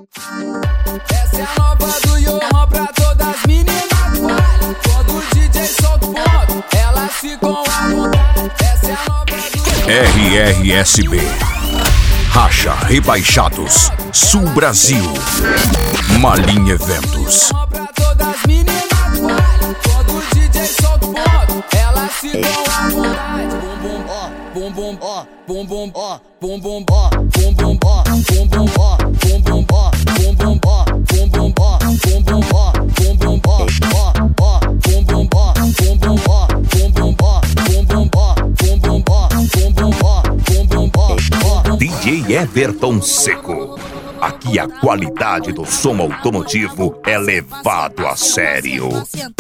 Essa é a nova do Johan pra todas as meninas do baile. Quando o DJ solta o ponto, elas ficam à vontade. Essa é a nova do RRSB Racha Rebaixados Sul Brasil Malim Eventos. pra todas as meninas do baile. Quando o DJ solta o ponto, elas ficam à vontade. Bum bum ó, bum bum ó, bum bum ó, bum bum ó, bum bum ó, bum bum ó, bum bum ó, bum bum ó, bum bum ó, bum bum ó, ó, bum bum ó, bum bum ó, bum bum ó, bum bum ó, bum bum ó, bum bum ó, bum bum ó. DJ Everton Seco. Aqui a qualidade do som automotivo é levado a sério.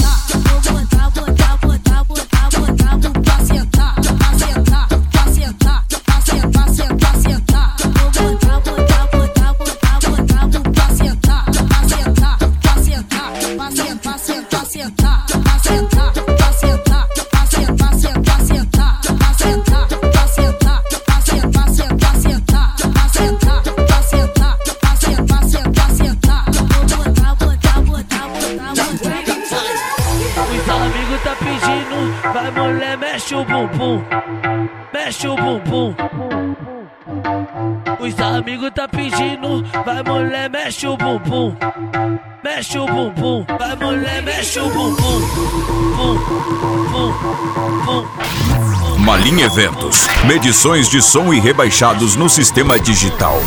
Vai mulher, mexe o bumbum, mexe o bumbum. Os amigos tá pedindo, vai mulher, mexe o bumbum, mexe o bumbum. Vai mulher, mexe o bumbum, bum, bum, bum. Malim Eventos, medições de som e rebaixados no sistema digital.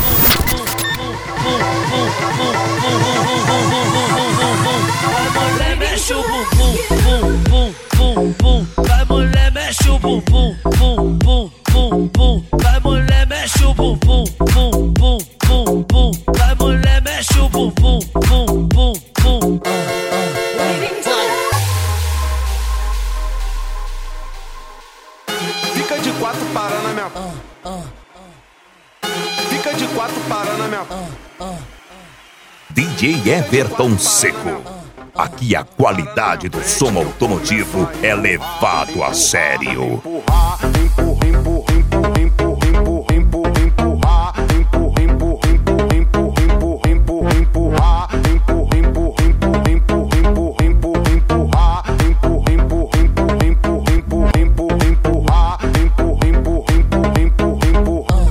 Vai mulher, mexe o bumbum, bum, bum, bum, bum. Vai mulher, mexe o bumbum, bum, bum, bum, bum. Vai mulher, mexe o bumbum, bum, bum, bum, bum. Vai mulher, mexe o bumbum, bum, bum, bum. Fica de quatro parando a minha. Fica de quatro parando a minha. DJ Everton Seco. Aqui a qualidade do som automotivo é levado a sério. Empurrar, empurra, empurra, empurra, empurra, empurra, empurra, empurra, empurra, empurra, empurra, empurra, empurra, empurrar, empurra, empurra, empurra, empurra, empurra, empurra, empurrar, empurra, empurra, empurra, empurra, empurra, empurra, empurrar, empurra, empurra, empurra, empurra, empurra.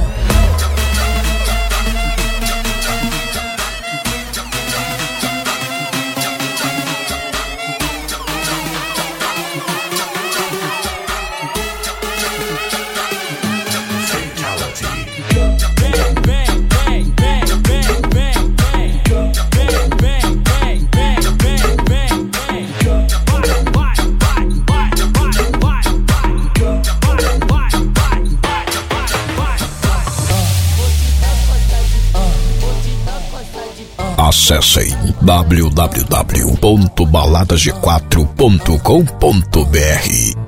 Acessem www.baladasg4.com.br